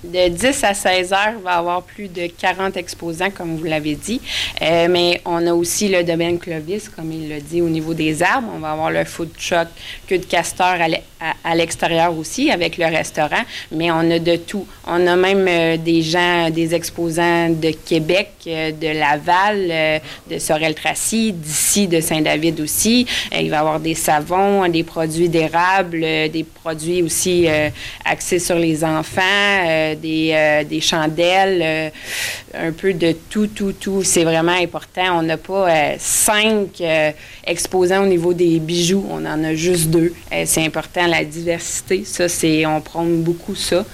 De 10 à 16 heures, il va y avoir plus de 40 exposants, comme vous l'avez dit. Mais on a aussi le domaine Clovis, comme il l'a dit, au niveau des arbres. On va avoir le food truck, queue de castor à l'extérieur aussi, avec le restaurant. Mais on a de tout. On a même des exposants de Québec, de Laval, de Sorel-Tracy, d'ici, de Saint-David aussi. Il va y avoir des savons, des produits d'érable, des produits aussi axés sur les enfants, des chandelles, un peu de tout. C'est vraiment important. On n'a pas 5 exposants au niveau des bijoux. On en a juste 2. C'est important, la diversité. Ça, on prône beaucoup ça.